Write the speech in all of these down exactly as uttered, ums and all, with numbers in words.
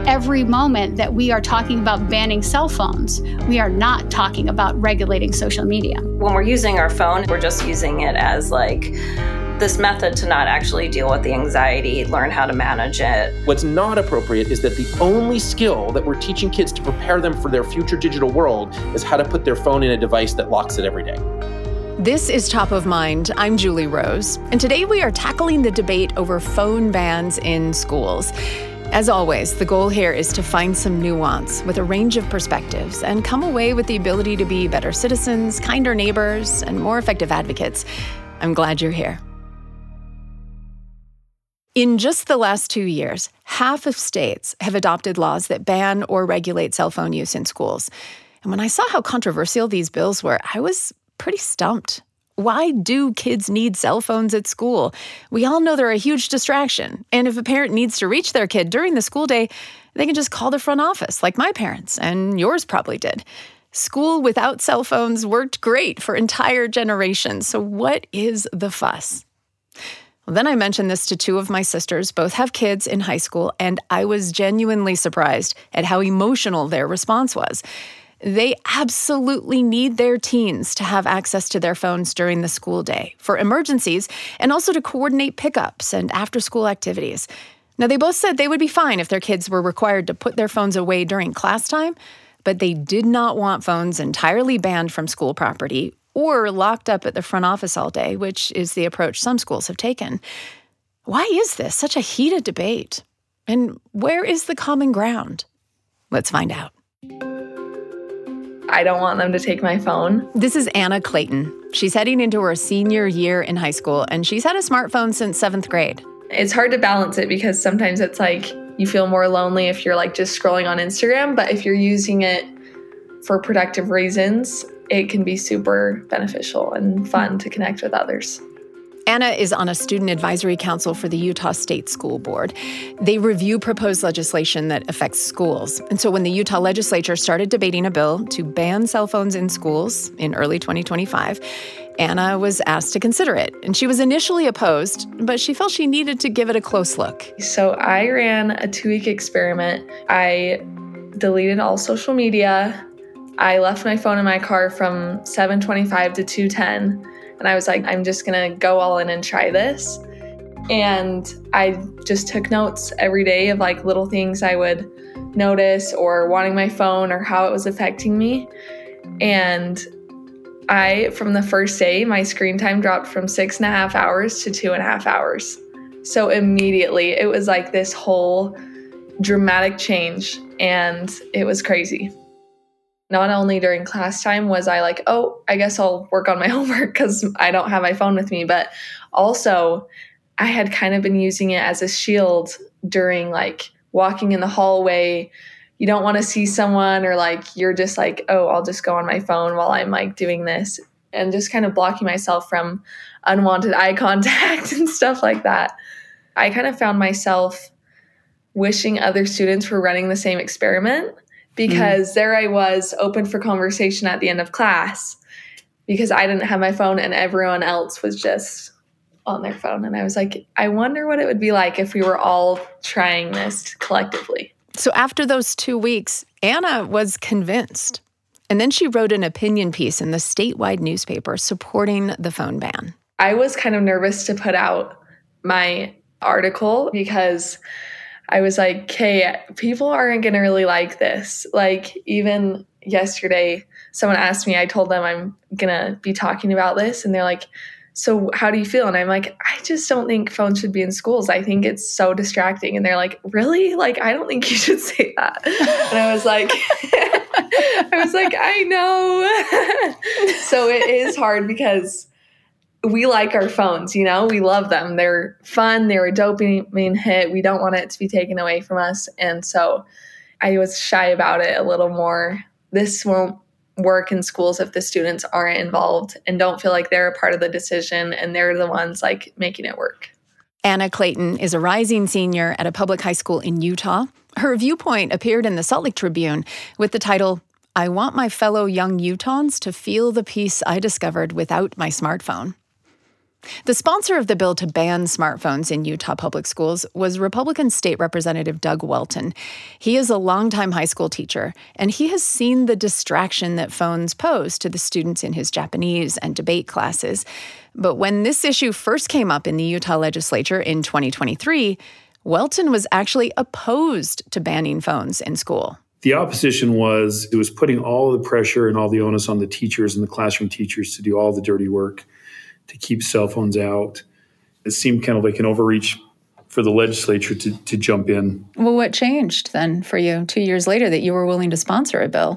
Every moment that we are talking about banning cell phones, we are not talking about regulating social media. When we're using our phone, we're just using it as like this method to not actually deal with the anxiety, learn how to manage it. What's not appropriate is that the only skill that we're teaching kids to prepare them for their future digital world is how to put their phone in a device that locks it every day. This is Top of Mind. I'm Julie Rose, and today we are tackling the debate over phone bans in schools. As always, the goal here is to find some nuance with a range of perspectives and come away with the ability to be better citizens, kinder neighbors, and more effective advocates. I'm glad you're here. In just the last two years, half of states have adopted laws that ban or regulate cell phone use in schools. And when I saw how controversial these bills were, I was pretty stumped. Why do kids need cell phones at school? We all know they're a huge distraction. And if a parent needs to reach their kid during the school day, they can just call the front office, like my parents, and yours probably did. School without cell phones worked great for entire generations. So what is the fuss? Well, then I mentioned this to two of my sisters. Both have kids in high school, and I was genuinely surprised at how emotional their response was. They absolutely need their teens to have access to their phones during the school day for emergencies and also to coordinate pickups and after-school activities. Now, they both said they would be fine if their kids were required to put their phones away during class time, but they did not want phones entirely banned from school property or locked up at the front office all day, which is the approach some schools have taken. Why is this such a heated debate? And where is the common ground? Let's find out. I don't want them to take my phone. This is Anna Clayton. She's heading into her senior year in high school, and she's had a smartphone since seventh grade. It's hard to balance it because sometimes it's like you feel more lonely if you're like just scrolling on Instagram, but if you're using it for productive reasons, it can be super beneficial and fun to connect with others. Anna is on a student advisory council for the Utah State School Board. They review proposed legislation that affects schools. And so when the Utah legislature started debating a bill to ban cell phones in schools in early twenty twenty-five, Anna was asked to consider it. And she was initially opposed, but she felt she needed to give it a close look. So I ran a two-week experiment. I deleted all social media. I left my phone in my car from seven twenty-five to two ten. And I was like, I'm just going to go all in and try this. And I just took notes every day of like little things I would notice or wanting my phone or how it was affecting me. And I, from the first day, my screen time dropped from six and a half hours to two and a half hours. So immediately it was like this whole dramatic change, and it was crazy. Not only during class time was I like, oh, I guess I'll work on my homework because I don't have my phone with me. But also I had kind of been using it as a shield during like walking in the hallway. You don't want to see someone, or like you're just like, oh, I'll just go on my phone while I'm like doing this, and just kind of blocking myself from unwanted eye contact and stuff like that. I kind of found myself wishing other students were running the same experiment. Because mm. there I was, open for conversation at the end of class, because I didn't have my phone and everyone else was just on their phone. And I was like, I wonder what it would be like if we were all trying this collectively. So after those two weeks, Anna was convinced. And then she wrote an opinion piece in the statewide newspaper supporting the phone ban. I was kind of nervous to put out my article because I was like, okay, people aren't going to really like this. Like, even yesterday, someone asked me, I told them I'm going to be talking about this. And they're like, so how do you feel? And I'm like, I just don't think phones should be in schools. I think it's so distracting. And they're like, really? Like, I don't think you should say that. And I was like, I was like, I know. So it is hard because we like our phones, you know, we love them. They're fun. They're a dopamine hit. We don't want it to be taken away from us. And so I was shy about it a little more. This won't work in schools if the students aren't involved and don't feel like they're a part of the decision and they're the ones like making it work. Anna Clayton is a rising senior at a public high school in Utah. Her viewpoint appeared in the Salt Lake Tribune with the title, I want my fellow young Utahns to feel the peace I discovered without my smartphone. The sponsor of the bill to ban smartphones in Utah public schools was Republican State Representative Doug Welton. He is a longtime high school teacher, and he has seen the distraction that phones pose to the students in his Japanese and debate classes. But when this issue first came up in the Utah legislature in twenty twenty-three, Welton was actually opposed to banning phones in school. The opposition was, it was putting all the pressure and all the onus on the teachers and the classroom teachers to do all the dirty work to keep cell phones out. It seemed kind of like an overreach for the legislature to, to jump in. Well, what changed then for you two years later that you were willing to sponsor a bill?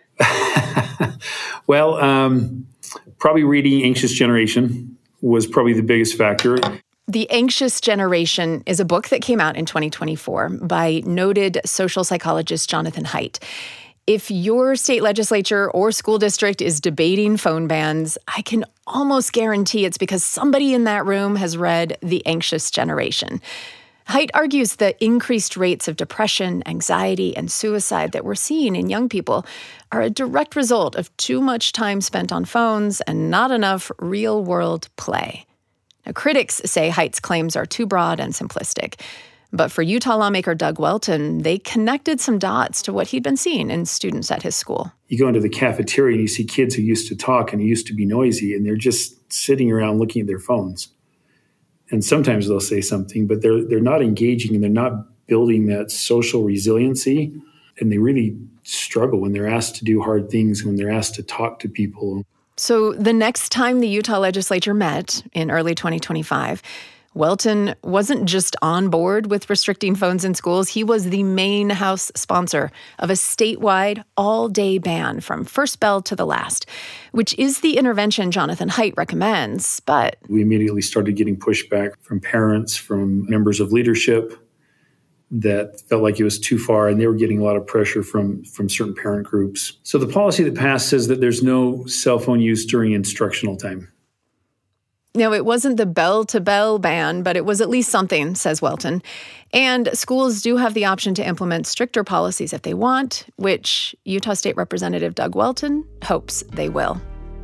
Well, um, probably reading Anxious Generation was probably the biggest factor. The Anxious Generation is a book that came out in twenty twenty-four by noted social psychologist Jonathan Haidt. If your state legislature or school district is debating phone bans, I can almost guarantee it's because somebody in that room has read The Anxious Generation. Haidt argues the increased rates of depression, anxiety, and suicide that we're seeing in young people are a direct result of too much time spent on phones and not enough real-world play. Now, critics say Haidt's claims are too broad and simplistic. But for Utah lawmaker Doug Welton, they connected some dots to what he'd been seeing in students at his school. You go into the cafeteria and you see kids who used to talk and who used to be noisy, and they're just sitting around looking at their phones. And sometimes they'll say something, but they're they're not engaging and they're not building that social resiliency. And they really struggle when they're asked to do hard things, when they're asked to talk to people. So the next time the Utah legislature met in early twenty twenty-five, Welton wasn't just on board with restricting phones in schools. He was the main House sponsor of a statewide all-day ban from first bell to the last, which is the intervention Jonathan Haidt recommends. But we immediately started getting pushback from parents, from members of leadership that felt like it was too far, and they were getting a lot of pressure from, from certain parent groups. So the policy that passed says that there's no cell phone use during instructional time. Now, it wasn't the bell-to-bell ban, but it was at least something, says Welton. And schools do have the option to implement stricter policies if they want, which Utah State Representative Doug Welton hopes they will.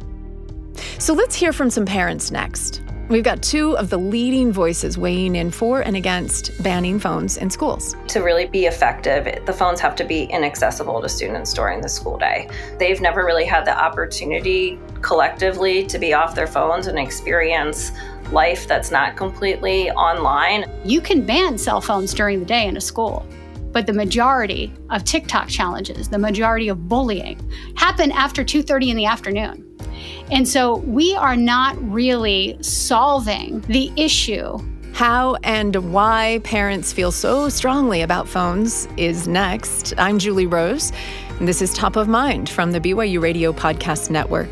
So let's hear from some parents next. We've got two of the leading voices weighing in for and against banning phones in schools. To really be effective, the phones have to be inaccessible to students during the school day. They've never really had the opportunity collectively to be off their phones and experience life that's not completely online. You can ban cell phones during the day in a school, but the majority of TikTok challenges, the majority of bullying, happen after two thirty in the afternoon. And so we are not really solving the issue. How and why parents feel so strongly about phones is next. I'm Julie Rose, and this is Top of Mind from the B Y U Radio Podcast Network.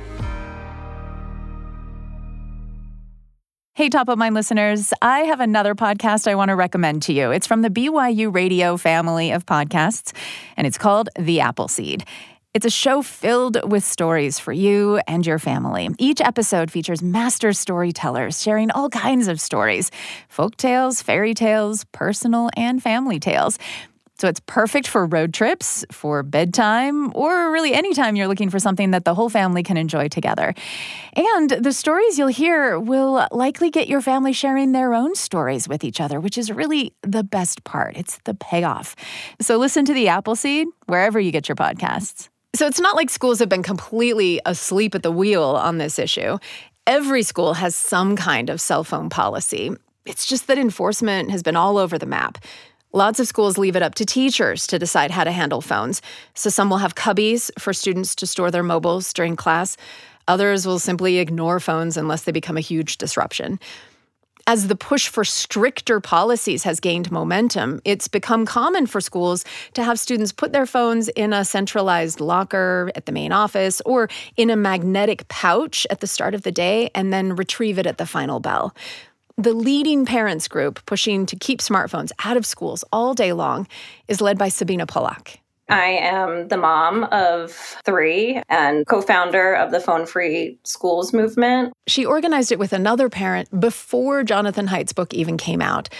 Hey, Top of Mind listeners, I have another podcast I want to recommend to you. It's from the B Y U Radio family of podcasts, and it's called The Appleseed. It's a show filled with stories for you and your family. Each episode features master storytellers sharing all kinds of stories, folk tales, fairy tales, personal and family tales. So it's perfect for road trips, for bedtime, or really anytime you're looking for something that the whole family can enjoy together. And the stories you'll hear will likely get your family sharing their own stories with each other, which is really the best part. It's the payoff. So listen to The Appleseed wherever you get your podcasts. So it's not like schools have been completely asleep at the wheel on this issue. Every school has some kind of cell phone policy. It's just that enforcement has been all over the map. Lots of schools leave it up to teachers to decide how to handle phones. So some will have cubbies for students to store their mobiles during class. Others will simply ignore phones unless they become a huge disruption. As the push for stricter policies has gained momentum, it's become common for schools to have students put their phones in a centralized locker at the main office or in a magnetic pouch at the start of the day and then retrieve it at the final bell. The leading parents group pushing to keep smartphones out of schools all day long is led by Sabina Polak. I am the mom of three and co-founder of the Phone Free Schools movement. She organized it with another parent before Jonathan Haidt's book even came out.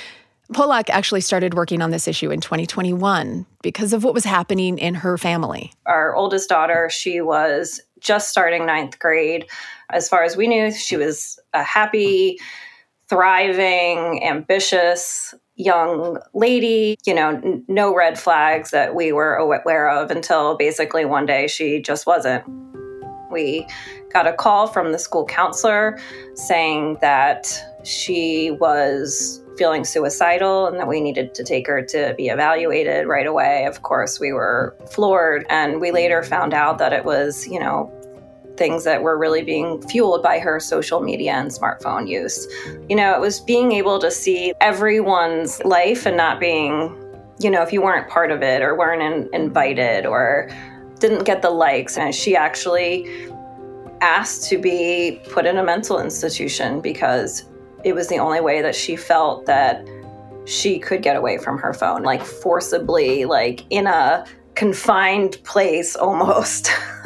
Polak actually started working on this issue in twenty twenty-one because of what was happening in her family. Our oldest daughter, she was just starting ninth grade. As far as we knew, she was a happy, thriving, ambitious young lady, you know, n- no red flags that we were aware of until basically one day she just wasn't. We got a call from the school counselor saying that she was feeling suicidal and that we needed to take her to be evaluated right away. Of course, we were floored, and we later found out that it was, you know, things that were really being fueled by her social media and smartphone use. You know, it was being able to see everyone's life and not being, you know, if you weren't part of it or weren't in, invited or didn't get the likes. And she actually asked to be put in a mental institution because it was the only way that she felt that she could get away from her phone, like forcibly, like in a confined place almost.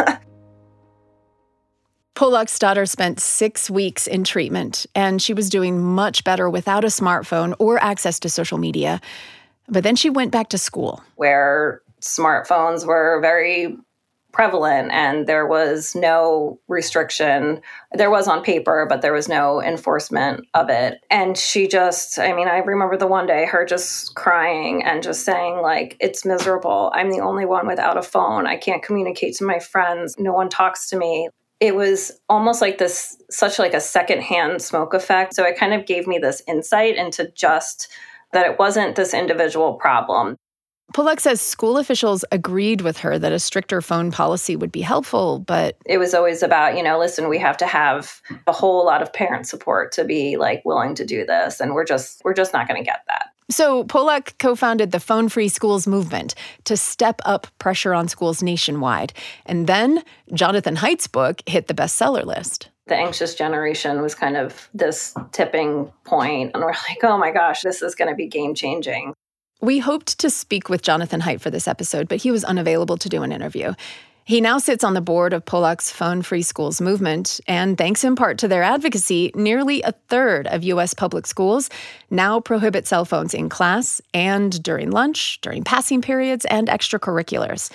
Polak's daughter spent six weeks in treatment, and she was doing much better without a smartphone or access to social media. But then she went back to school, where smartphones were very prevalent and there was no restriction. There was on paper, but there was no enforcement of it. And she just, I mean, I remember the one day her just crying and just saying, like, it's miserable. I'm the only one without a phone. I can't communicate to my friends. No one talks to me. It was almost like this, such like a secondhand smoke effect. So it kind of gave me this insight into just that it wasn't this individual problem. Polak says school officials agreed with her that a stricter phone policy would be helpful, but it was always about, you know, listen, we have to have a whole lot of parent support to be like willing to do this. And we're just, we're just not going to get that. So Polak co-founded the Phone Free Schools movement to step up pressure on schools nationwide. And then Jonathan Haidt's book hit the bestseller list. The Anxious Generation was kind of this tipping point. And we're like, oh my gosh, this is going to be game-changing. We hoped to speak with Jonathan Haidt for this episode, but he was unavailable to do an interview. He now sits on the board of Polak's Phone Free Schools movement, and thanks in part to their advocacy, nearly a third of U S public schools now prohibit cell phones in class and during lunch, during passing periods, and extracurriculars.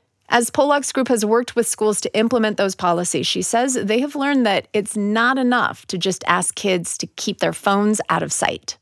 As Polak's group has worked with schools to implement those policies, she says they have learned that it's not enough to just ask kids to keep their phones out of sight.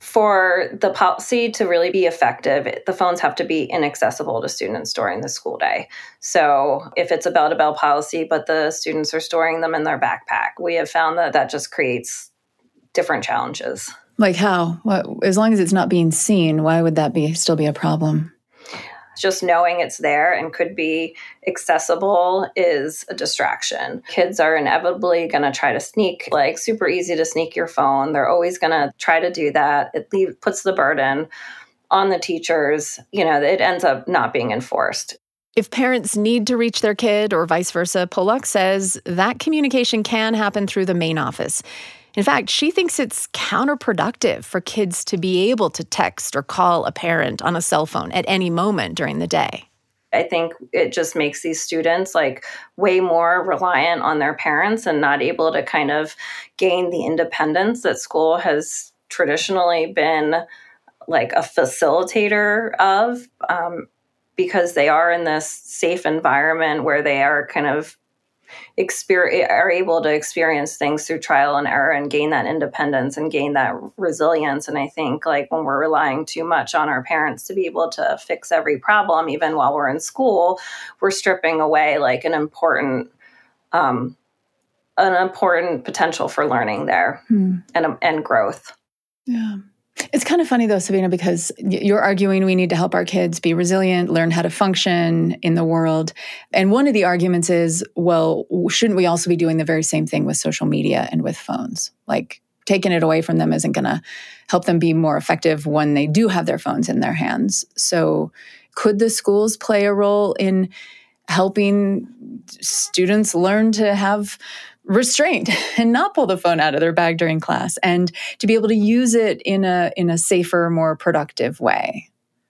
For the policy to really be effective, the phones have to be inaccessible to students during the school day. So if it's a bell-to-bell policy, but the students are storing them in their backpack, we have found that that just creates different challenges. Like how? What, as long as it's not being seen, why would that be still be a problem? Just knowing it's there and could be accessible is a distraction. Kids are inevitably going to try to sneak, like super easy to sneak your phone. They're always going to try to do that. It leave, puts the burden on the teachers. You know, it ends up not being enforced. If parents need to reach their kid or vice versa, Polak says that communication can happen through the main office. In fact, she thinks it's counterproductive for kids to be able to text or call a parent on a cell phone at any moment during the day. I think it just makes these students like way more reliant on their parents and not able to kind of gain the independence that school has traditionally been like a facilitator of, um, because they are in this safe environment where they are kind of Experience, are able to experience things through trial and error and gain that independence and gain that resilience. And I think like when we're relying too much on our parents to be able to fix every problem, even while we're in school, we're stripping away like an important, um, an important potential for learning there hmm. and and growth. Yeah. It's kind of funny, though, Sabina, because you're arguing we need to help our kids be resilient, learn how to function in the world. And one of the arguments is, well, shouldn't we also be doing the very same thing with social media and with phones? Like, taking it away from them isn't going to help them be more effective when they do have their phones in their hands. So could the schools play a role in helping students learn to have restraint and not pull the phone out of their bag during class and to be able to use it in a in a safer, more productive way?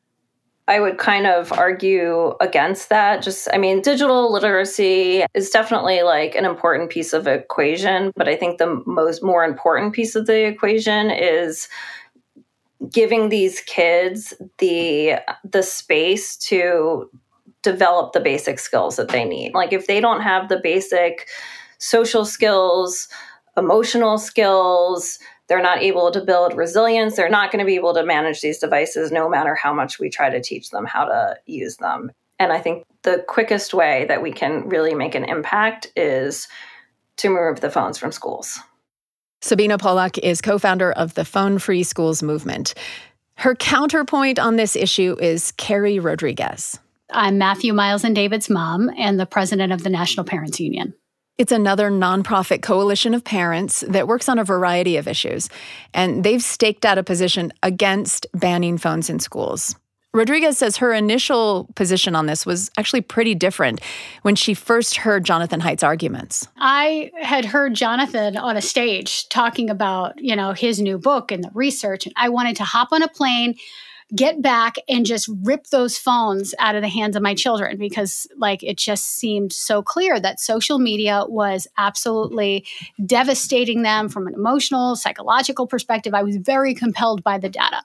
I would kind of argue against that. Just, I mean, digital literacy is definitely like an important piece of the equation, but I think the most more important piece of the equation is giving these kids the the space to develop the basic skills that they need. Like if they don't have the basic social skills, emotional skills, they're not able to build resilience, they're not going to be able to manage these devices no matter how much we try to teach them how to use them. And I think the quickest way that we can really make an impact is to remove the phones from schools. Sabina Polak is co-founder of the Phone Free Schools movement. Her counterpoint on this issue is Carrie Rodriguez. I'm Matthew Miles and David's mom and the president of the National Parents Union. It's another nonprofit coalition of parents that works on a variety of issues, and they've staked out a position against banning phones in schools. Rodriguez says her initial position on this was actually pretty different when she first heard Jonathan Haidt's arguments. I had heard Jonathan on a stage talking about, you know, his new book and the research, and I wanted to hop on a plane, get back, and just rip those phones out of the hands of my children because, like, it just seemed so clear that social media was absolutely devastating them from an emotional, psychological perspective. I was very compelled by the data.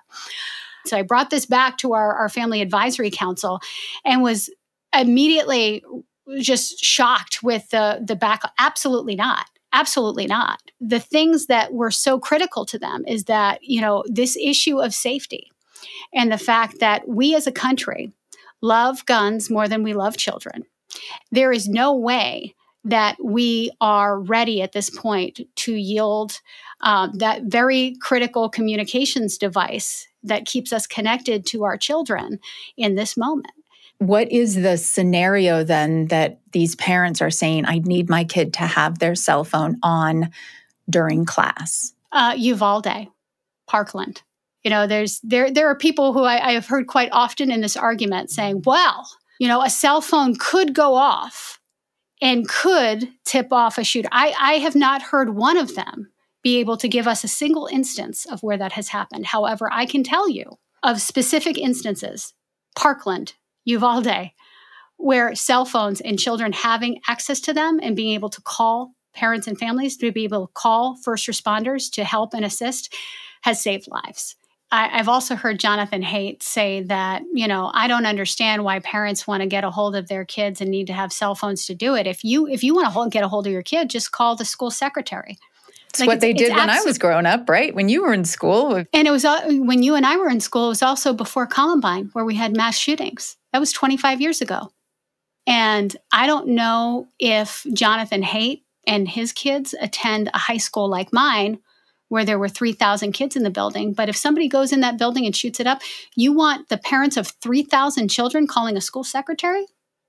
So I brought this back to our, our Family Advisory Council and was immediately just shocked with the, the back. Absolutely not. Absolutely not. The things that were so critical to them is that, you know, this issue of safety and the fact that we as a country love guns more than we love children. There is no way that we are ready at this point to yield um, that very critical communications device that keeps us connected to our children in this moment. What is the scenario then that these parents are saying, I need my kid to have their cell phone on during class? Uh, Uvalde, Parkland. You know, there's there there are people who I, I have heard quite often in this argument saying, well, you know, a cell phone could go off and could tip off a shooter. I, I have not heard one of them be able to give us a single instance of where that has happened. However, I can tell you of specific instances, Parkland, Uvalde, where cell phones and children having access to them and being able to call parents and families, to be able to call first responders to help and assist, has saved lives. I, I've also heard Jonathan Haidt say that, you know, I don't understand why parents want to get a hold of their kids and need to have cell phones to do it. If you if you want to hold, get a hold of your kid, just call the school secretary. It's like what it's, they did when abs- I was growing up, right? When you were in school. And it was uh, when you and I were in school, it was also before Columbine, where we had mass shootings. That was twenty-five years ago. And I don't know if Jonathan Haidt and his kids attend a high school like mine, where there were three thousand kids in the building. But if somebody goes in that building and shoots it up, you want the parents of three thousand children calling a school secretary?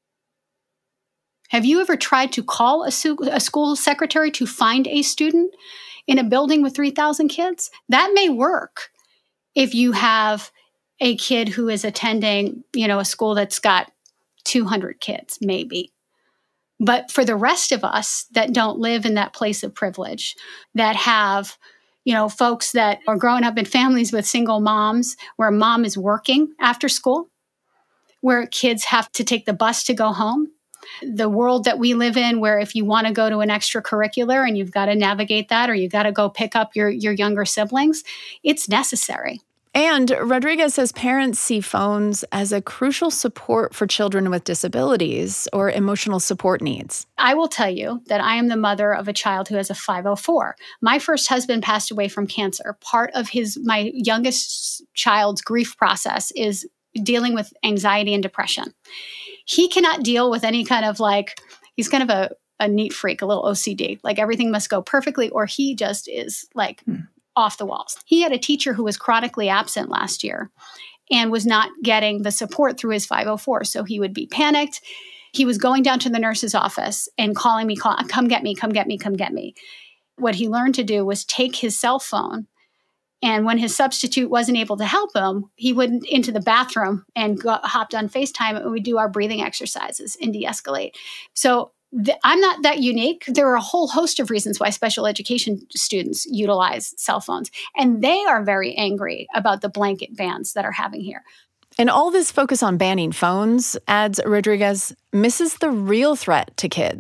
Have you ever tried to call a, su- a school secretary to find a student in a building with three thousand kids? That may work if you have a kid who is attending, you know, a school that's got two hundred kids, maybe. But for the rest of us that don't live in that place of privilege, that have, you know, folks that are growing up in families with single moms, where mom is working after school, where kids have to take the bus to go home, the world that we live in, where if you want to go to an extracurricular and you've got to navigate that, or you've got to go pick up your, your younger siblings, it's necessary. And Rodriguez says parents see phones as a crucial support for children with disabilities or emotional support needs. I will tell you that I am the mother of a child who has a five oh four. My first husband passed away from cancer. Part of his my youngest child's grief process is dealing with anxiety and depression. He cannot deal with any kind of like, he's kind of a, a neat freak, a little O C D. Like everything must go perfectly, or he just is like... Hmm. off the walls. He had a teacher who was chronically absent last year and was not getting the support through his five oh four. So he would be panicked. He was going down to the nurse's office and calling me, call, come get me, come get me, come get me. What he learned to do was take his cell phone, and when his substitute wasn't able to help him, he went into the bathroom and got, hopped on FaceTime, and we'd do our breathing exercises and de-escalate. So I'm not that unique. There are a whole host of reasons why special education students utilize cell phones, and they are very angry about the blanket bans that are having here. And all this focus on banning phones, adds Rodriguez, misses the real threat to kids: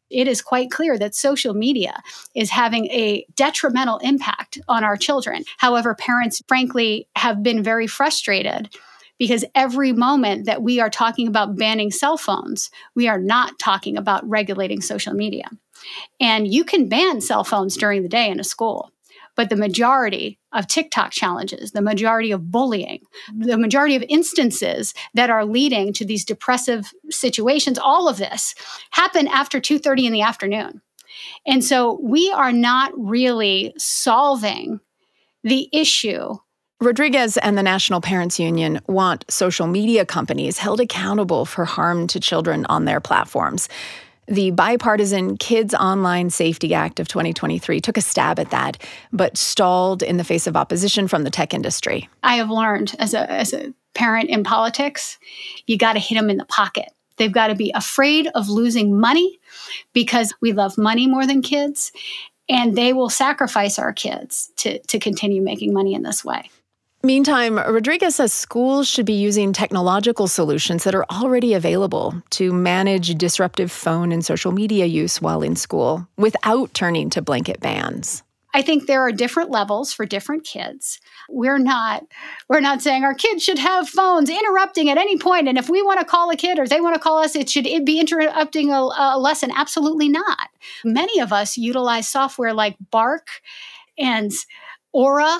It is quite clear that social media is having a detrimental impact on our children. However, parents, frankly, have been very frustrated because every moment that we are talking about banning cell phones, we are not talking about regulating social media. And you can ban cell phones during the day in a school, but the majority of TikTok challenges, the majority of bullying, the majority of instances that are leading to these depressive situations, all of this happen after two thirty in the afternoon. And so we are not really solving the issue. Rodriguez and the National Parents Union want social media companies held accountable for harm to children on their platforms. The bipartisan Kids Online Safety Act of twenty twenty-three took a stab at that, but stalled in the face of opposition from the tech industry. I have learned as a, as a parent in politics, you got to hit them in the pocket. They've got to be afraid of losing money because we love money more than kids, and they will sacrifice our kids to, to continue making money in this way. Meantime, Rodriguez says schools should be using technological solutions that are already available to manage disruptive phone and social media use while in school without turning to blanket bans. I think there are different levels for different kids. We're not we're not saying our kids should have phones interrupting at any point, and if we want to call a kid or they want to call us, it should it be interrupting a, a lesson. Absolutely not. Many of us utilize software like Bark and Aura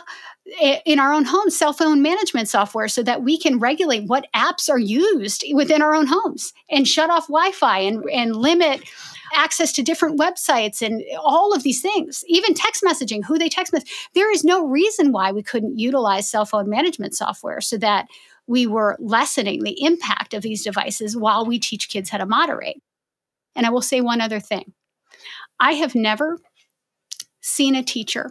in our own homes, cell phone management software, so that we can regulate what apps are used within our own homes and shut off Wi-Fi and, and limit access to different websites and all of these things, even text messaging, who they text message. There is no reason why we couldn't utilize cell phone management software so that we were lessening the impact of these devices while we teach kids how to moderate. And I will say one other thing. I have never seen a teacher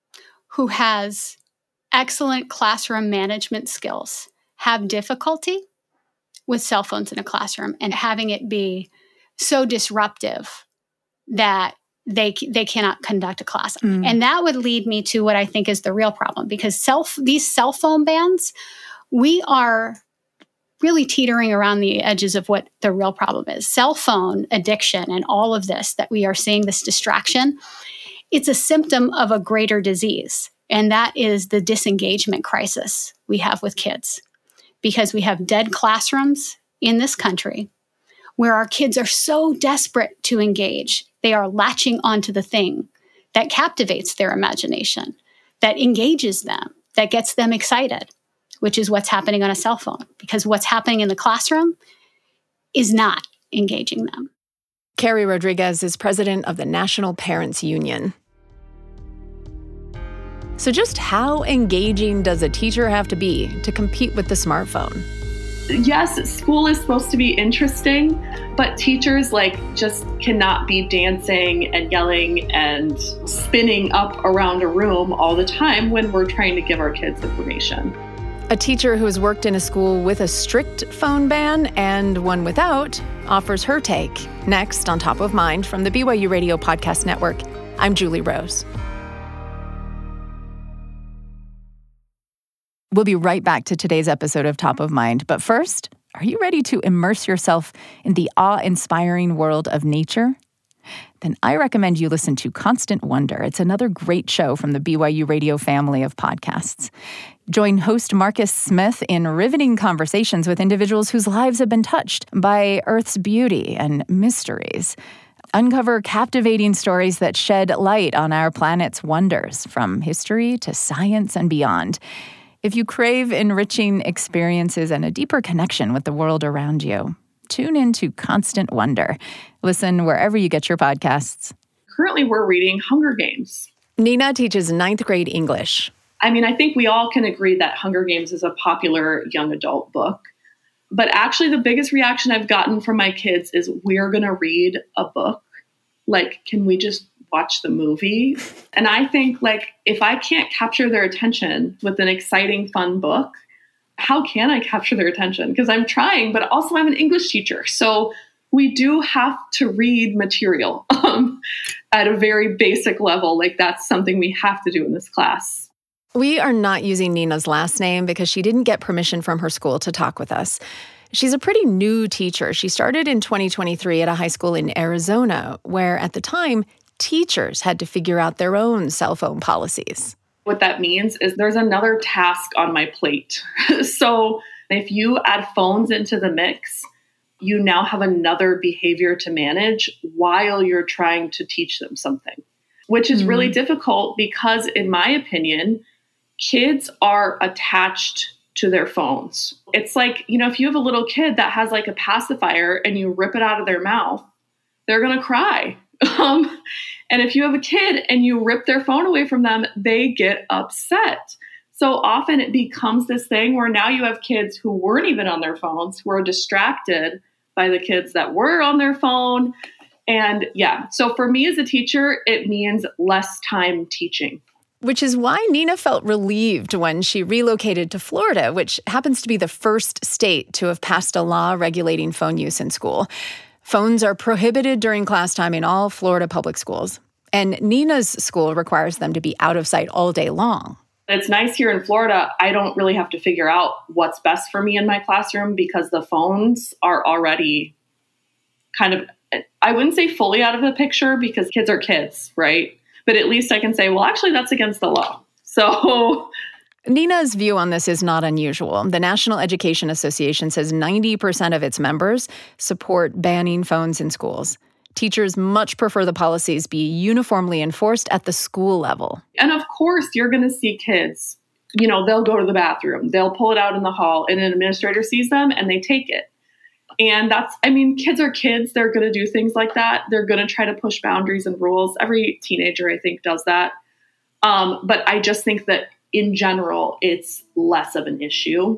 who has excellent classroom management skills have difficulty with cell phones in a classroom and having it be so disruptive that they they cannot conduct a class. Mm. And that would lead me to what I think is the real problem, because self these cell phone bans, we are really teetering around the edges of what the real problem is. Cell phone addiction and all of this that we are seeing, this distraction, it's a symptom of a greater disease. And that is the disengagement crisis we have with kids, because we have dead classrooms in this country where our kids are so desperate to engage. They are latching onto the thing that captivates their imagination, that engages them, that gets them excited, which is what's happening on a cell phone, because what's happening in the classroom is not engaging them. Carrie Rodriguez is president of the National Parents Union. So just how engaging does a teacher have to be to compete with the smartphone? Yes, school is supposed to be interesting, but teachers like just cannot be dancing and yelling and spinning up around a room all the time when we're trying to give our kids information. A teacher who has worked in a school with a strict phone ban and one without offers her take. Next on Top of Mind from the B Y U Radio Podcast Network, I'm Julie Rose. We'll be right back to today's episode of Top of Mind. But first, are you ready to immerse yourself in the awe-inspiring world of nature? Then I recommend you listen to Constant Wonder. It's another great show from the B Y U Radio family of podcasts. Join host Marcus Smith in riveting conversations with individuals whose lives have been touched by Earth's beauty and mysteries. Uncover captivating stories that shed light on our planet's wonders, from history to science and beyond. If you crave enriching experiences and a deeper connection with the world around you, tune in to Constant Wonder. Listen wherever you get your podcasts. Currently, we're reading Hunger Games. Nina teaches ninth grade English. I mean, I think we all can agree that Hunger Games is a popular young adult book. But actually, the biggest reaction I've gotten from my kids is, we're going to read a book. Like, can we just watch the movie? And I think, like, if I can't capture their attention with an exciting, fun book, how can I capture their attention? Because I'm trying, but also I'm an English teacher. So we do have to read material um, at a very basic level. Like, that's something we have to do in this class. We are not using Nina's last name because she didn't get permission from her school to talk with us. She's a pretty new teacher. She started in twenty twenty-three at a high school in Arizona, where at the time, teachers had to figure out their own cell phone policies. What that means is there's another task on my plate. So if you add phones into the mix, you now have another behavior to manage while you're trying to teach them something, which is mm-hmm. really difficult because, in my opinion, kids are attached to their phones. It's like, you know, if you have a little kid that has like a pacifier and you rip it out of their mouth, they're going to cry. Um, and if you have a kid and you rip their phone away from them, they get upset. So often it becomes this thing where now you have kids who weren't even on their phones, who are distracted by the kids that were on their phone. And yeah, so for me as a teacher, it means less time teaching. Which is why Nina felt relieved when she relocated to Florida, which happens to be the first state to have passed a law regulating phone use in school. Phones are prohibited during class time in all Florida public schools. And Nina's school requires them to be out of sight all day long. It's nice here in Florida. I don't really have to figure out what's best for me in my classroom because the phones are already kind of, I wouldn't say fully out of the picture because kids are kids, right? But at least I can say, well, actually, that's against the law. So Nina's view on this is not unusual. The National Education Association says ninety percent of its members support banning phones in schools. Teachers much prefer the policies be uniformly enforced at the school level. And of course, you're going to see kids, you know, they'll go to the bathroom, they'll pull it out in the hall, and an administrator sees them and they take it. And that's, I mean, kids are kids. They're going to do things like that. They're going to try to push boundaries and rules. Every teenager, I think, does that. Um, but I just think that in general, it's less of an issue.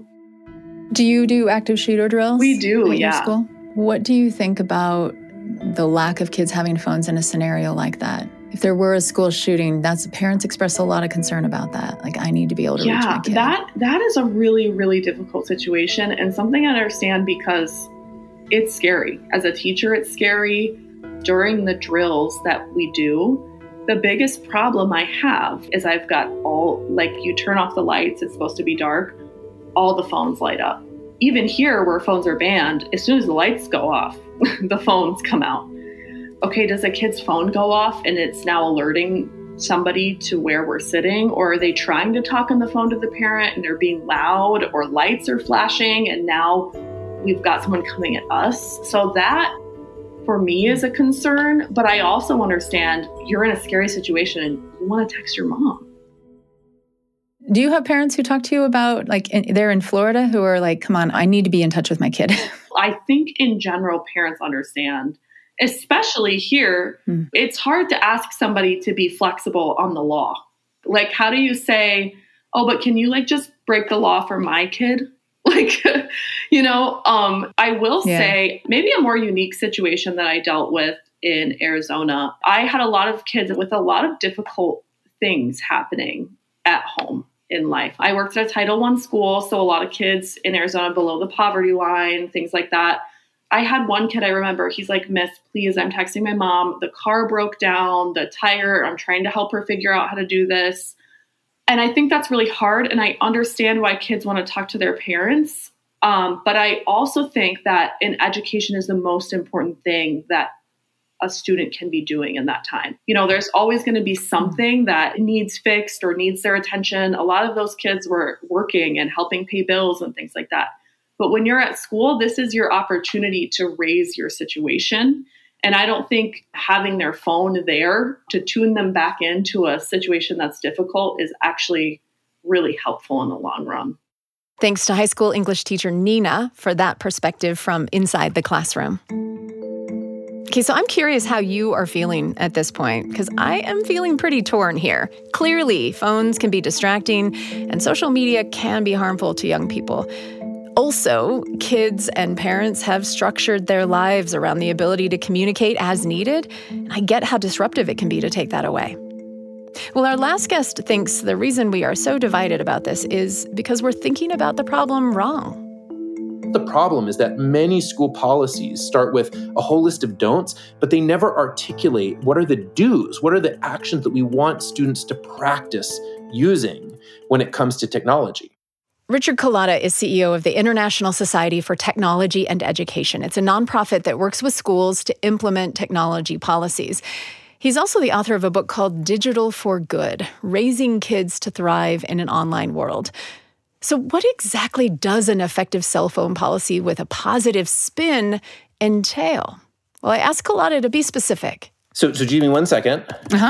Do you do active shooter drills? We do, at yeah. Your school? What do you think about the lack of kids having phones in a scenario like that? If there were a school shooting, that's parents express a lot of concern about that. Like, I need to be able to yeah, reach my kid. that that is a really, really difficult situation and something I understand because it's scary. As a teacher, it's scary. During the drills that we do, the biggest problem I have is I've got all, like, you turn off the lights, it's supposed to be dark, all the phones light up. Even here where phones are banned, as soon as the lights go off, the phones come out. Okay, does a kid's phone go off and it's now alerting somebody to where we're sitting? Or are they trying to talk on the phone to the parent and they're being loud, or lights are flashing and now we've got someone coming at us? So that, for me, is a concern. But I also understand you're in a scary situation and you want to text your mom. Do you have parents who talk to you about, like, in, they're in Florida, who are like, come on, I need to be in touch with my kid? I think in general, parents understand, especially here. Hmm. It's hard to ask somebody to be flexible on the law. Like, how do you say, oh, but can you, like, just break the law for my kid? Like, you know, um, I will yeah. say maybe a more unique situation that I dealt with in Arizona. I had a lot of kids with a lot of difficult things happening at home in life. I worked at a Title one school, so a lot of kids in Arizona below the poverty line, things like that. I had one kid, I remember, he's like, Miss, please, I'm texting my mom. The car broke down, the tire, I'm trying to help her figure out how to do this. And I think that's really hard. And I understand why kids want to talk to their parents. Um, but I also think that in education is the most important thing that a student can be doing in that time. You know, there's always going to be something that needs fixed or needs their attention. A lot of those kids were working and helping pay bills and things like that. But when you're at school, this is your opportunity to raise your situation. And I don't think having their phone there to tune them back into a situation that's difficult is actually really helpful in the long run. Thanks to high school English teacher Nina for that perspective from inside the classroom. Okay, so I'm curious how you are feeling at this point, because I am feeling pretty torn here. Clearly, phones can be distracting, and social media can be harmful to young people. Also, kids and parents have structured their lives around the ability to communicate as needed, and I get how disruptive it can be to take that away. Well, our last guest thinks the reason we are so divided about this is because we're thinking about the problem wrong. The problem is that many school policies start with a whole list of don'ts, but they never articulate what are the do's, what are the actions that we want students to practice using when it comes to technology. Richard Cullotta is C E O of the International Society for Technology and Education. It's a nonprofit that works with schools to implement technology policies. He's also the author of a book called Digital for Good, Raising Kids to Thrive in an Online World. So what exactly does an effective cell phone policy with a positive spin entail? Well, I asked Cullotta to be specific. So, so give me one second. Uh-huh.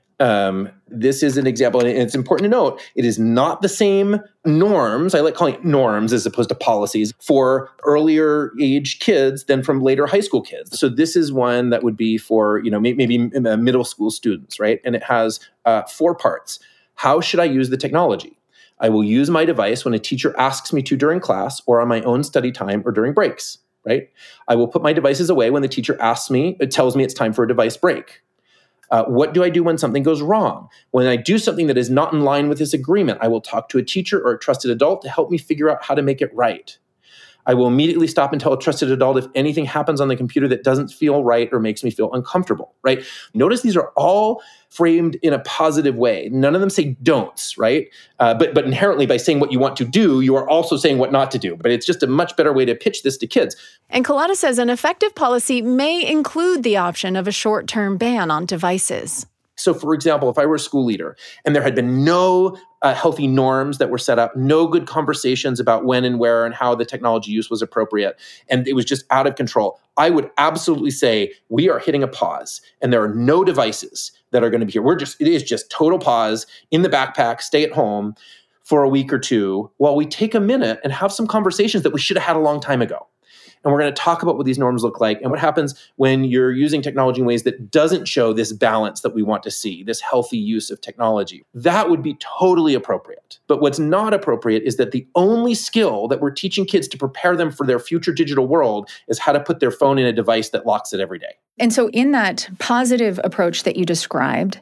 Um, this is an example, and it's important to note, it is not the same norms, I like calling it norms as opposed to policies, for earlier age kids than from later high school kids. So this is one that would be for, you know, maybe middle school students, right? And it has uh, four parts. How should I use the technology? I will use my device when a teacher asks me to during class or on my own study time or during breaks, right? I will put my devices away when the teacher asks me, it tells me it's time for a device break. Uh, what do I do when something goes wrong? When I do something that is not in line with this agreement, I will talk to a teacher or a trusted adult to help me figure out how to make it right. I will immediately stop and tell a trusted adult if anything happens on the computer that doesn't feel right or makes me feel uncomfortable, right? Notice these are all framed in a positive way. None of them say don'ts, right? Uh, but, but inherently by saying what you want to do, you are also saying what not to do. But it's just a much better way to pitch this to kids. And Cullotta says an effective policy may include the option of a short-term ban on devices. So, for example, if I were a school leader and there had been no uh, healthy norms that were set up, no good conversations about when and where and how the technology use was appropriate, and it was just out of control, I would absolutely say we are hitting a pause and there are no devices that are going to be here. We're just, it is just total pause in the backpack, stay at home for a week or two while we take a minute and have some conversations that we should have had a long time ago. And we're going to talk about what these norms look like and what happens when you're using technology in ways that doesn't show this balance that we want to see, this healthy use of technology. That would be totally appropriate. But what's not appropriate is that the only skill that we're teaching kids to prepare them for their future digital world is how to put their phone in a device that locks it every day. And so in that positive approach that you described,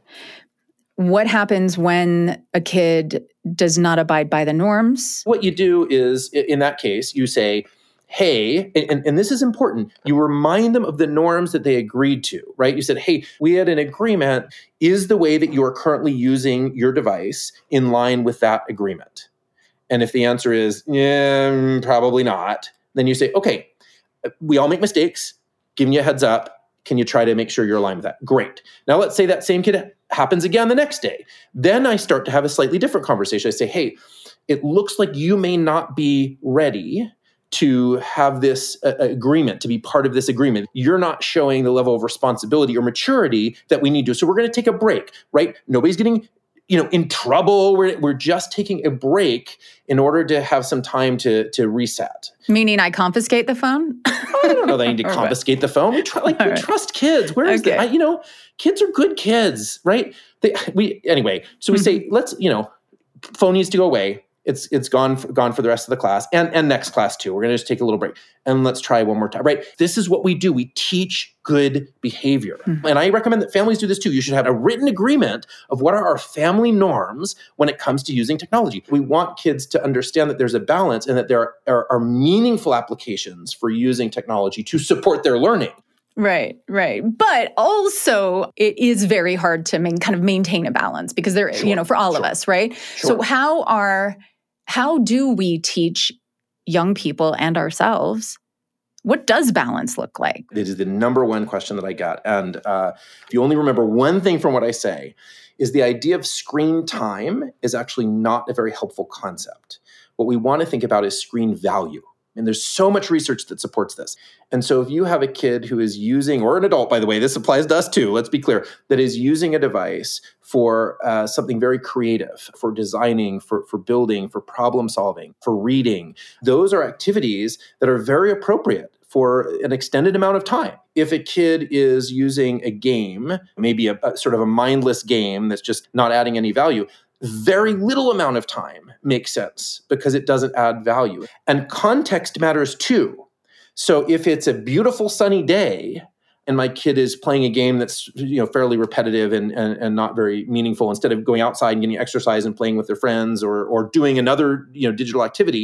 what happens when a kid does not abide by the norms? What you do is, in that case, you say, hey, and, and this is important, you remind them of the norms that they agreed to, right? You said, hey, we had an agreement. Is the way that you are currently using your device in line with that agreement? And if the answer is, yeah, probably not, then you say, okay, we all make mistakes, giving you a heads up. Can you try to make sure you're aligned with that? Great. Now let's say that same kid happens again the next day. Then I start to have a slightly different conversation. I say, hey, it looks like you may not be ready to have this uh, agreement, to be part of this agreement. You're not showing the level of responsibility or maturity that we need to. So we're going to take a break, right? Nobody's getting, you know, in trouble. We're, we're just taking a break in order to have some time to, to reset. Meaning I confiscate the phone? I don't know that I need to confiscate the phone. We, try, like, we right. trust kids. Where is okay. the, I, you know, kids are good kids, right? They, we Anyway, so we mm-hmm. say, let's, you know, phone needs to go away. It's it's gone for, gone for the rest of the class and, and next class too. We're going to just take a little break and let's try one more time, right? This is what we do. We teach good behavior. Mm-hmm. And I recommend that families do this too. You should have a written agreement of what are our family norms when it comes to using technology. We want kids to understand that there's a balance and that there are, are, are meaningful applications for using technology to support their learning. Right, right. But also it is very hard to main, kind of maintain a balance because there, sure, you know, for all sure. of us, right? Sure. So how are... How do we teach young people and ourselves? What does balance look like? It is the number one question that I got. And uh, if you only remember one thing from what I say, is the idea of screen time is actually not a very helpful concept. What we want to think about is screen value. And there's so much research that supports this. And so if you have a kid who is using, or an adult, by the way, this applies to us too, let's be clear, that is using a device for uh, something very creative, for designing, for, for building, for problem solving, for reading, those are activities that are very appropriate for an extended amount of time. If a kid is using a game, maybe a, a sort of a mindless game that's just not adding any value, very little amount of time makes sense because it doesn't add value. And context matters too. So if it's a beautiful sunny day and my kid is playing a game that's, you know, fairly repetitive and, and, and not very meaningful, instead of going outside and getting exercise and playing with their friends or or doing another, you know, digital activity,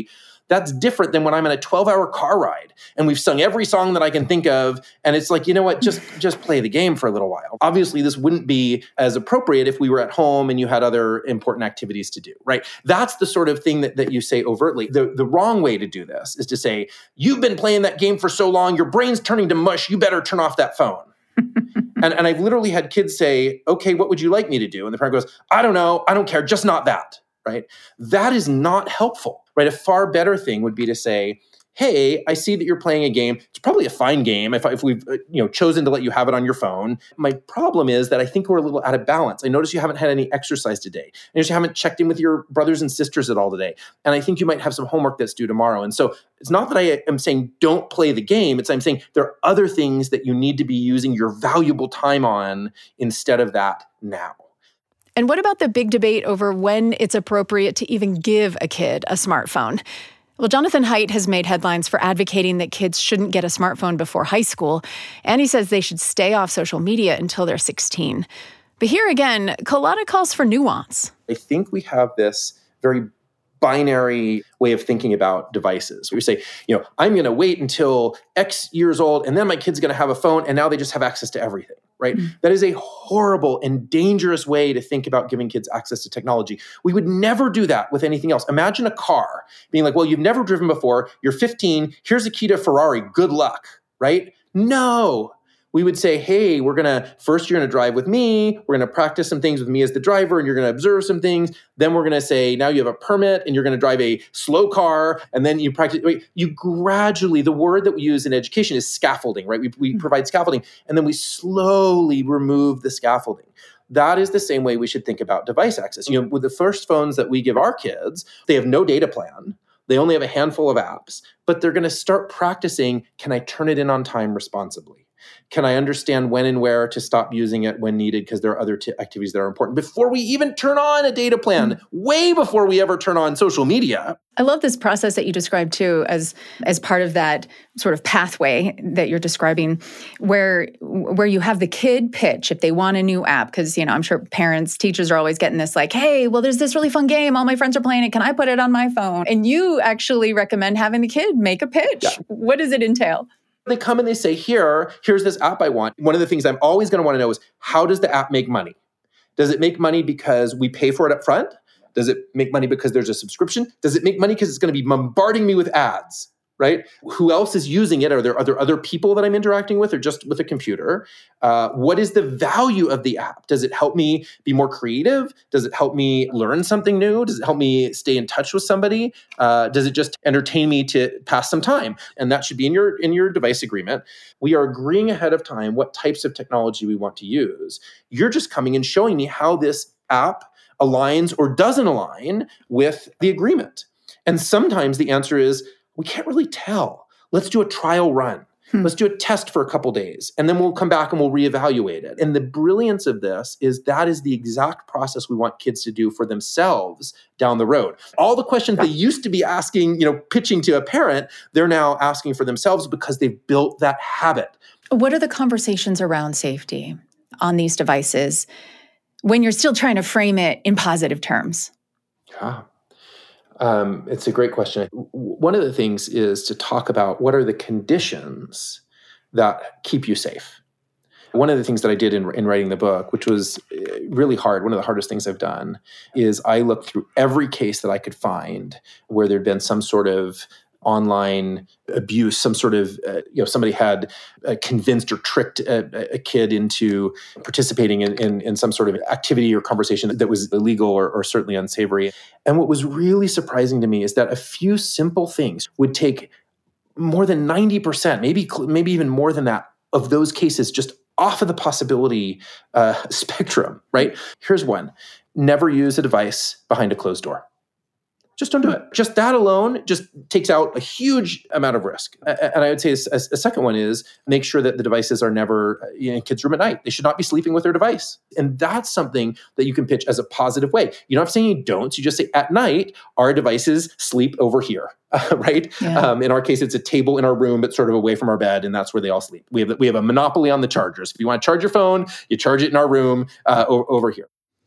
That's different than when I'm in a twelve-hour car ride and we've sung every song that I can think of. And it's like, you know what, just, just play the game for a little while. Obviously, this wouldn't be as appropriate if we were at home and you had other important activities to do, right? That's the sort of thing that, that you say overtly. The, the wrong way to do this is to say, you've been playing that game for so long, your brain's turning to mush, you better turn off that phone. and, and I've literally had kids say, okay, what would you like me to do? And the parent goes, I don't know, I don't care, just not that, right? That is not helpful, right? A far better thing would be to say, hey, I see that you're playing a game. It's probably a fine game if, if we've you know chosen to let you have it on your phone. My problem is that I think we're a little out of balance. I notice you haven't had any exercise today. I notice you haven't checked in with your brothers and sisters at all today. And I think you might have some homework that's due tomorrow. And so it's not that I am saying don't play the game. It's I'm saying there are other things that you need to be using your valuable time on instead of that now. And what about the big debate over when it's appropriate to even give a kid a smartphone? Well, Jonathan Haidt has made headlines for advocating that kids shouldn't get a smartphone before high school, and he says they should stay off social media until they're sixteen. But here again, Culotta calls for nuance. I think we have this very binary way of thinking about devices. We say, you know, I'm going to wait until X years old, and then my kid's going to have a phone, and now they just have access to everything, right? Mm-hmm. That is a horrible and dangerous way to think about giving kids access to technology. We would never do that with anything else. Imagine a car being like, well, you've never driven before, you're fifteen, here's a key to Ferrari, good luck, right? No. We would say, hey, we're going to, first you're going to drive with me. We're going to practice some things with me as the driver, and you're going to observe some things. Then we're going to say, now you have a permit and you're going to drive a slow car. And then you practice, you gradually, the word that we use in education is scaffolding, right? We, we provide scaffolding, and then we slowly remove the scaffolding. That is the same way we should think about device access. You know, with the first phones that we give our kids, they have no data plan. They only have a handful of apps, but they're going to start practicing, can I turn it in on time responsibly? Can I understand when and where to stop using it when needed because there are other t- activities that are important before we even turn on a data plan, mm-hmm. way before we ever turn on social media? I love this process that you described too as as part of that sort of pathway that you're describing where where you have the kid pitch if they want a new app because, you know, I'm sure parents, teachers are always getting this like, hey, well, there's this really fun game. All my friends are playing it. Can I put it on my phone? And you actually recommend having the kid make a pitch. Yeah. What does it entail? They come and they say, here, here's this app I want. One of the things I'm always going to want to know is, how does the app make money? Does it make money because we pay for it up front? Does it make money because there's a subscription? Does it make money because it's going to be bombarding me with ads? Right? Who else is using it? Are there, are there other people that I'm interacting with or just with a computer? Uh, what is the value of the app? Does it help me be more creative? Does it help me learn something new? Does it help me stay in touch with somebody? Uh, does it just entertain me to pass some time? And that should be in your, in your device agreement. We are agreeing ahead of time what types of technology we want to use. You're just coming and showing me how this app aligns or doesn't align with the agreement. And sometimes the answer is, we can't really tell. Let's do a trial run. Hmm. Let's do a test for a couple days, and then we'll come back and we'll reevaluate it. And the brilliance of this is that is the exact process we want kids to do for themselves down the road. All the questions they used to be asking, you know, pitching to a parent, they're now asking for themselves because they've built that habit. What are the conversations around safety on these devices when you're still trying to frame it in positive terms? Yeah. Um, it's a great question. One of the things is to talk about what are the conditions that keep you safe. One of the things that I did in, in writing the book, which was really hard, one of the hardest things I've done, is I looked through every case that I could find where there'd been some sort of online abuse, some sort of, uh, you know, somebody had uh, convinced or tricked a, a kid into participating in, in, in some sort of activity or conversation that was illegal or, or certainly unsavory. And what was really surprising to me is that a few simple things would take more than ninety percent, maybe, maybe even more than that, of those cases just off of the possibility uh, spectrum, right? Here's one. Never use a device behind a closed door. Just don't do it. Just that alone just takes out a huge amount of risk. And I would say a, a second one is make sure that the devices are never in kids' room at night. They should not be sleeping with their device. And that's something that you can pitch as a positive way. You don't have to say any don'ts. You just say, at night, our devices sleep over here, uh, right? Yeah. Um, in our case, it's a table in our room, but sort of away from our bed, and that's where they all sleep. We have, we have a monopoly on the chargers. If you want to charge your phone, you charge it in our room uh, o- over here.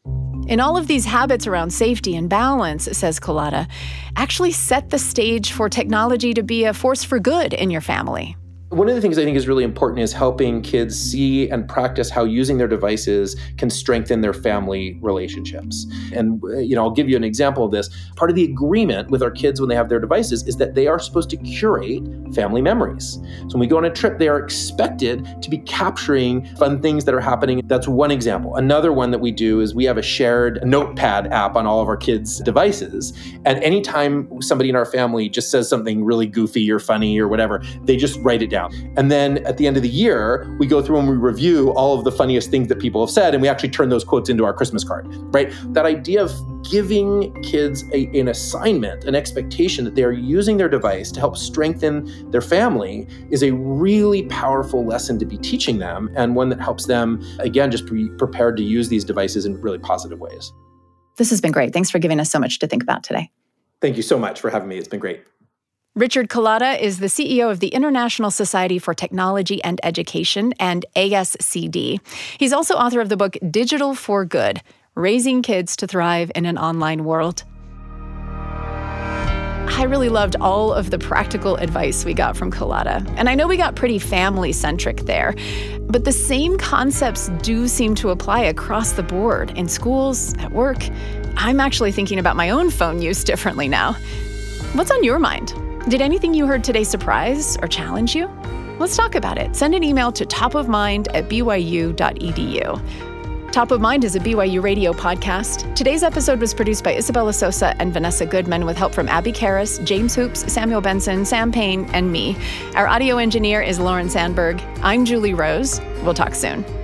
And all of these habits around safety and balance, says Culotta, actually set the stage for technology to be a force for good in your family. One of the things I think is really important is helping kids see and practice how using their devices can strengthen their family relationships. And, you know, I'll give you an example of this. Part of the agreement with our kids when they have their devices is that they are supposed to curate family memories. So when we go on a trip, they are expected to be capturing fun things that are happening. That's one example. Another one that we do is we have a shared notepad app on all of our kids' devices. And anytime somebody in our family just says something really goofy or funny or whatever, they just write it down. And then at the end of the year, we go through and we review all of the funniest things that people have said, and we actually turn those quotes into our Christmas card, right? That idea of giving kids a, an assignment, an expectation that they are using their device to help strengthen their family is a really powerful lesson to be teaching them, and one that helps them, again, just be prepared to use these devices in really positive ways. This has been great. Thanks for giving us so much to think about today. Thank you so much for having me. It's been great. Richard Culotta is the C E O of the International Society for Technology and Education, and A S C D. He's also author of the book Digital for Good, Raising Kids to Thrive in an Online World. I really loved all of the practical advice we got from Culotta. And I know we got pretty family-centric there, but the same concepts do seem to apply across the board in schools, at work. I'm actually thinking about my own phone use differently now. What's on your mind? Did anything you heard today surprise or challenge you? Let's talk about it. Send an email to topofmind at b y u dot e d u. Top of Mind is a B Y U radio podcast. Today's episode was produced by Isabella Sosa and Vanessa Goodman with help from Abby Karras, James Hoops, Samuel Benson, Sam Payne, and me. Our audio engineer is Lauren Sandberg. I'm Julie Rose. We'll talk soon.